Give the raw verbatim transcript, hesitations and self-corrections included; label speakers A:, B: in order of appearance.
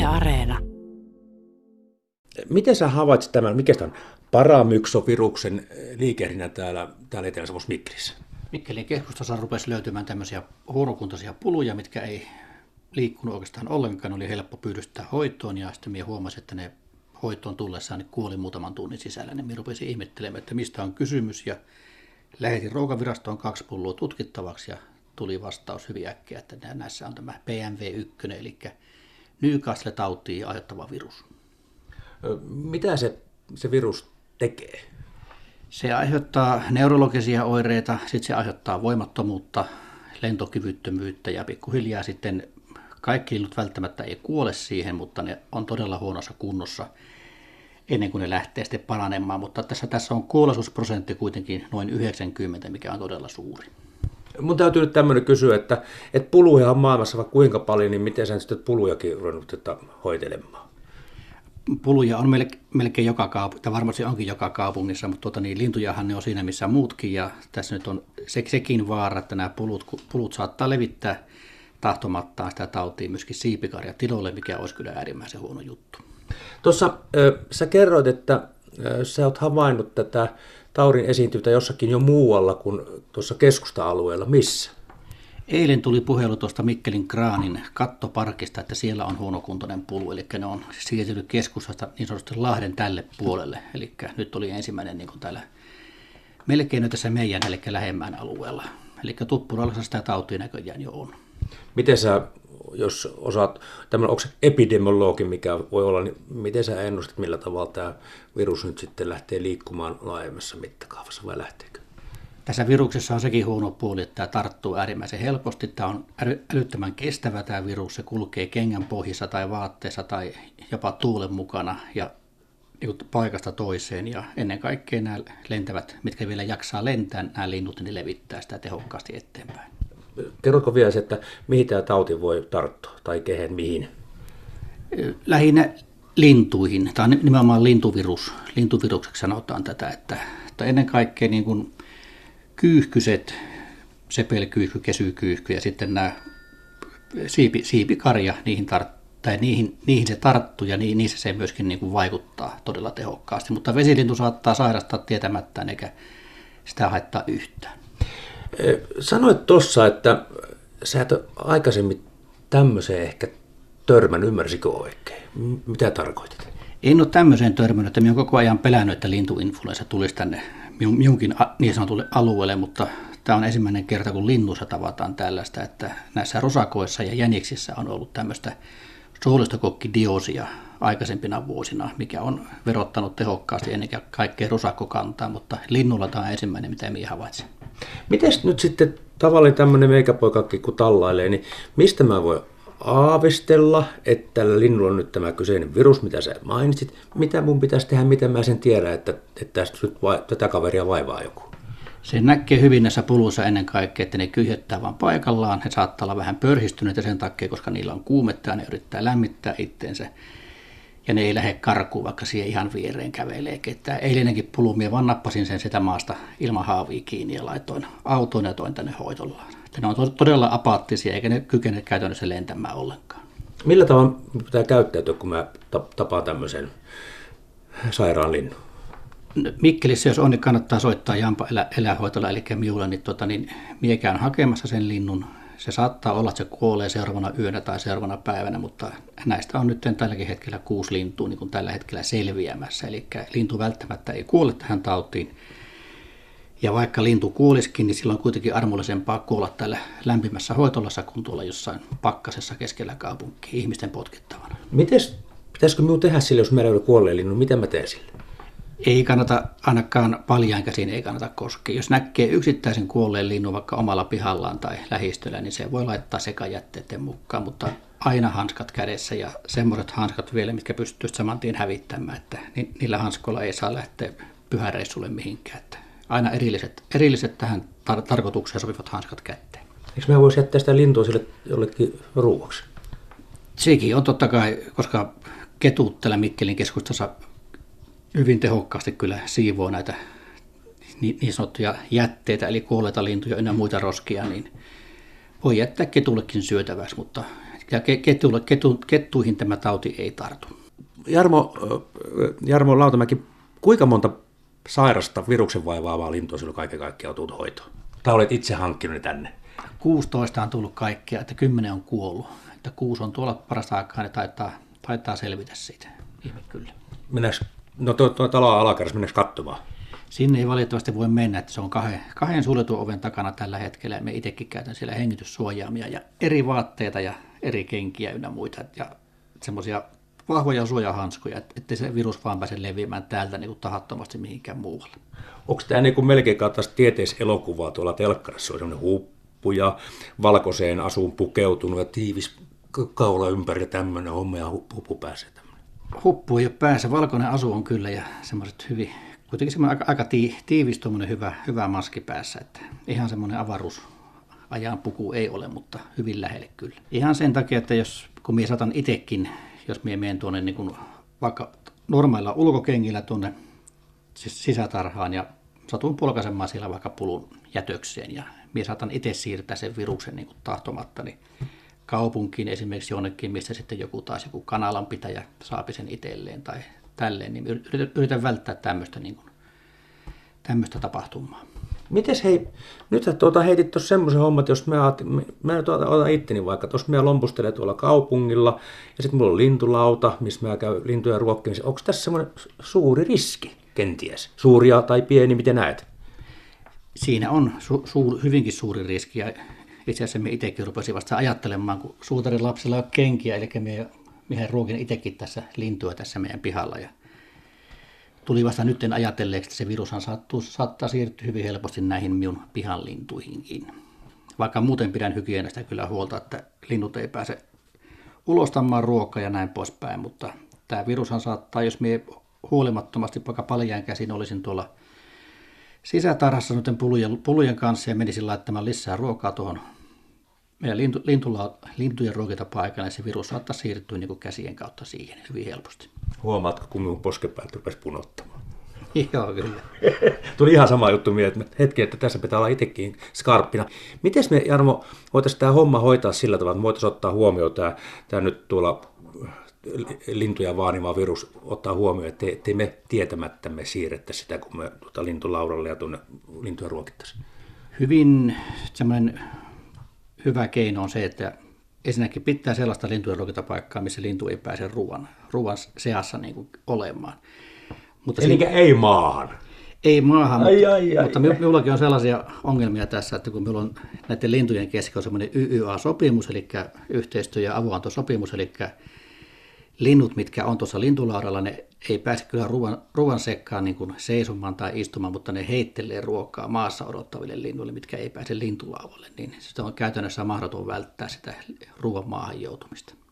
A: Areena.
B: Miten sä havaitsit tämän, mikä on paramyksoviruksen liikehdinnän täällä, täällä Etelä-Savossa Mikkelissä?
C: Mikkelin keskustassa rupesi löytymään tämmöisiä huonokuntoisia puluja, mitkä ei liikkunut oikeastaan ollenkaan. Oli helppo pyydystää hoitoon ja sitten minä huomasin, että ne hoitoon tullessaan niin kuoli muutaman tunnin sisällä. Niin minä rupesin ihmettelemään, että mistä on kysymys ja lähetin Ruokavirastoon kaksi pulloa tutkittavaksi ja tuli vastaus hyvin äkkiä, että näissä on tämä P M V yksi, eli Newcastle-tautia aiheuttava virus.
B: Mitä se, se virus tekee?
C: Se aiheuttaa neurologisia oireita, sitten se aiheuttaa voimattomuutta, lentokyvyttömyyttä ja pikkuhiljaa sitten kaikki linnut välttämättä ei kuole siihen, mutta ne on todella huonossa kunnossa ennen kuin ne lähtee sitten paranemaan. Mutta tässä, tässä on kuolleisuusprosentti kuitenkin noin yhdeksänkymmentä, mikä on todella suuri.
B: Mun täytyy nyt tämmöinen kysyä, että, että puluja on maailmassa vaikka kuinka paljon, niin miten sä sitten pulujakin ruvennut hoitelemaan?
C: Puluja on melkein joka kaupungissa, varmasti onkin joka kaupungissa, mutta tuota, niin, lintujahan ne on siinä missä muutkin. Ja tässä nyt on se, sekin vaara, että nämä pulut, pulut saattaa levittää tahtomattaan sitä tautia myöskin siipikarjatiloille, mikä olisi kyllä äärimmäisen huono juttu.
B: Tuossa sä kerroit, että sä oot havainnut tätä taudin esiintyvyyttä jossakin jo muualla kuin tuossa keskusta-alueella. Missä?
C: Eilen tuli puhelu tuosta Mikkelin Kraanin kattoparkista, että siellä on huonokuntoinen pulu, eli ne on siirtynyt keskustasta niin sanotusti Lahden tälle puolelle. Eli nyt oli ensimmäinen niin kuin täällä melkein tässä meidän, eli lähemmän alueella. Eli Tuppuralassa sitä tautia näköjään jo on.
B: Miten sä, jos osaat, tämmöinen, onko se epidemiologi, mikä voi olla, niin miten sä ennustat, millä tavalla tämä virus nyt sitten lähtee liikkumaan laajemmassa mittakaavassa vai lähteekö?
C: Tässä viruksessa on sekin huono puoli, että tämä tarttuu äärimmäisen helposti. Tämä on älyttömän kestävä tämä virus. Se kulkee kengän pohjissa tai vaatteessa tai jopa tuulen mukana ja paikasta toiseen. Ja ennen kaikkea nämä lentävät, mitkä vielä jaksaa lentää, nämä linnut, niin levittää sitä tehokkaasti eteenpäin.
B: Kerrotko vielä se, että mihin tämä tauti voi tarttua tai kehen mihin?
C: Lähinnä lintuihin. Tämä on nimenomaan lintuvirus. Lintuvirukseksi sanotaan tätä, että, että ennen kaikkea niin kuin kyyhkyset, sepelkyyhky, kesykyyhky ja sitten nämä siipi, siipikarja, niihin, tar, tai niihin, niihin se tarttuu ja niihin, niissä se myöskin niin kuin vaikuttaa todella tehokkaasti. Mutta vesilintu saattaa sairastaa tietämättään eikä sitä haittaa yhtään.
B: Sanoit tuossa, että sä et ole aikaisemmin tämmöiseen ehkä törmännyt, ymmärsikö oikein? Mitä tarkoitit?
C: En ole tämmöiseen törmännyt, että minä olen koko ajan pelännyt, että lintuinfluenssa tulisi tänne minunkin niin sanotulle alueelle, mutta tämä on ensimmäinen kerta, kun linnussa tavataan tällaista, että näissä rosakoissa ja jäniksissä on ollut tämmöistä suolistokokkidiosia aikaisempina vuosina, mikä on verottanut tehokkaasti ennen kaikkea rosakkokantaa, mutta linnulla tämä on ensimmäinen, mitä minä havaitsin.
B: Miten nyt sitten tavallinen tämmöinen meikäpoikakin, kun tallailee, niin mistä mä voin aavistella, että tällä linnulla on nyt tämä kyseinen virus, mitä sä mainitsit. Mitä mun pitäisi tehdä, miten mä sen tiedän, että, että tästä nyt vai, tätä kaveria vaivaa joku?
C: Se näkee hyvin näissä puluissa ennen kaikkea, että ne kyhjöttää vaan paikallaan. He saattaa olla vähän pörhistyneitä sen takia, koska niillä on kuumetta ja ne yrittää lämmittää itteensä. Ja ne ei lähde karkuun, vaikka siihen ihan viereen kävelee. Että eilenenkin pulu, minä vaan nappasin sen sitä maasta ilman haavia kiinni ja laitoin autoon ja toin tänne hoitollaan. Ne on todella apaattisia, eikä ne kykene käytännössä lentämään ollenkaan.
B: Millä tavalla pitää käyttäytyä, kun mä tapaan tämmöisen sairaan linnun?
C: Mikkelissä, jos on, niin kannattaa soittaa Jampa eläinhoitola, eli minulle, niin, tota, niin minä käyn hakemassa sen linnun. Se saattaa olla, että se kuolee seuraavana yönä tai seuraavana päivänä, mutta näistä on nyt tälläkin hetkellä kuusi lintua niin kuin tällä hetkellä selviämässä. Eli lintu välttämättä ei kuole tähän tautiin. Ja vaikka lintu kuolisikin, niin silloin on kuitenkin armollisempaa kuolla täällä lämpimässä hoitolassa kuin tuolla jossain pakkasessa keskellä kaupunkia ihmisten potkittavana.
B: Mites, pitäisikö minun tehdä sille, jos meillä on kuolleen linnun, mitä mä teen sille?
C: Ei kannata, ainakaan paljain käsin ei kannata koskea. Jos näkee yksittäisen kuolleen linnun vaikka omalla pihallaan tai lähistöllä, niin se voi laittaa sekajätteiden mukaan, mutta aina hanskat kädessä ja semmoiset hanskat vielä, mitkä pystyisi saman tien hävittämään, että niillä hanskoilla ei saa lähteä pyhäreissulle mihinkään. Että aina erilliset, erilliset tähän tar- tarkoitukseen sopivat hanskat kätteen.
B: Eikö me voisi jättää sitä lintua sille jollekin ruuaksi?
C: Sekin on totta kai, koska ketut täällä Mikkelin keskustassa hyvin tehokkaasti kyllä siivoo näitä niin sanottuja jätteitä, eli kuolleita lintuja ynnä muita roskia, niin voi jättää ketullekin syötäväksi, mutta Ja ketuille, ketu, kettuihin tämä tauti ei tartu.
B: Jarmo, Jarmo Lautamäki, kuinka monta sairasta viruksen vaivaavaa lintua silloin kaiken kaikkiaan on tullut hoitoon? Tai olet itse hankkinut ne tänne?
C: kuusitoista on tullut kaikkea, että kymmenen on kuollut. Että kuusi on tuolla parasta aikaa, ne taitaa, taitaa selvitä siitä. Ihme kyllä.
B: Mennäänkö, no tuo, tuo talo on alakerrassa, mennäänkö katsomaan?
C: Sinne ei valitettavasti voi mennä, että se on kahden, kahden suljetun oven takana tällä hetkellä. Ja me itsekin käytän siellä hengityssuojaamia ja eri vaatteita ja eri kenkiä ynnä muita. Ja semmoisia vahvoja suojahanskoja, ettei se virus vaan pääse leviämään täältä niin kuin tahattomasti mihinkään muualle.
B: Onko tämä niin kuin melkein kaltaista tieteiselokuvaa tuolla telkkarissa? On sellainen huppu ja valkoiseen asuun pukeutunut ja tiivis kaula ympäri tämmöinen homma ja huppu pääsee tämmöinen.
C: Huppu ei ole päässä. Valkoinen asu on kyllä ja semmoiset hyvin, kuitenkin semmoinen aika, aika tiivis tuommoinen hyvä, hyvä maski päässä. Että ihan semmoinen avaruusajan puku ei ole, mutta hyvin lähelle kyllä. Ihan sen takia, että jos, kun minä saatan itsekin, jos minä menen tuonne niin kuin vaikka normaalilla ulkokengillä tuonne sisätarhaan ja satun polkaisemaan siellä vaikka pulun jätökseen ja minä saatan itse siirtää sen viruksen niin kuin tahtomatta niin kaupunkiin esimerkiksi jonnekin, missä sitten joku taas joku kanalanpitäjä saapi sen itselleen tai tälleen, niin yritän välttää tämmöistä, niin kuin, tämmöistä tapahtumaa.
B: Mites hei, nyt sä tuota heitit tuossa semmoisen homman, että jos mä, mä tuota, otan itteni vaikka, tuossa mä lompustelen tuolla kaupungilla ja sitten mulla on lintulauta, missä mä käyn lintuja ruokkimassa. Onko tässä semmoinen suuri riski kenties? Suuria tai pieni, miten näet?
C: Siinä on su- su- hyvinkin suuri riski ja itse asiassa me itsekin rupesin vasta ajattelemaan, kun suutarin lapsilla on kenkiä, eli minä ruokin itsekin tässä lintua tässä meidän pihalla ja tuli vasta nyt ajatelleeksi, että se virushan saattuu, saattaa siirtyä hyvin helposti näihin minun pihan lintuihinkin. Vaikka muuten pidän hygienasta kyllä huolta, että linnut ei pääse ulostamaan ruokaa ja näin poispäin, mutta tämä virushan saattaa, jos minä huolimattomasti vaikka paljain käsin olisin tuolla sisätarhassa noiden pulujen, pulujen kanssa ja menisin laittamaan lisää ruokaa tuohon meidän lintu, lintulla, lintujen ruokintapaikalle, niin se virus saattaa siirtyä niin kuin käsien kautta siihen hyvin helposti.
B: Huomaatko, kun minun poskepäältä rupesi punottamaan?
C: Joo, kyllä.
B: Tuli ihan sama juttu mieleen, että hetki, että tässä pitää olla itsekin skarppina. Miten me, Jarmo, voitaisiin tämä homma hoitaa sillä tavalla, että me voitaisiin ottaa huomioon tämä, tämä nyt tuolla lintuja vaaniva virus ottaa huomioon, että ettei me tietämättämme siirrettäisi sitä, kun me tuota lintulauralle ja tuonne lintuja ruokittaisiin.
C: Hyvin semmoinen hyvä keino on se, että ensinnäkin pitää sellaista lintujen ruokintapaikkaa, missä lintu ei pääse ruoan, ruoan seassa niin kuin olemaan. Mutta
B: eli
C: siinä,
B: ei maahan.
C: Ei maahan,
B: ai,
C: mutta,
B: ai, ai,
C: mutta ai. Minullakin on sellaisia ongelmia tässä, että kun minulla on näiden lintujen kesken on semmoinen Y Y A-sopimus, eli yhteistyö- ja avoantosopimus, eli linnut, mitkä on tuossa lintulaudalla, ne ei pääse kyllä ruoan, ruoan sekkaan niin kuin seisomaan tai istumaan, mutta ne heittelee ruokaa maassa odottaville linnuille, mitkä ei pääse lintulaudalle, niin se on käytännössä mahdoton välttää sitä ruoan maahan joutumista.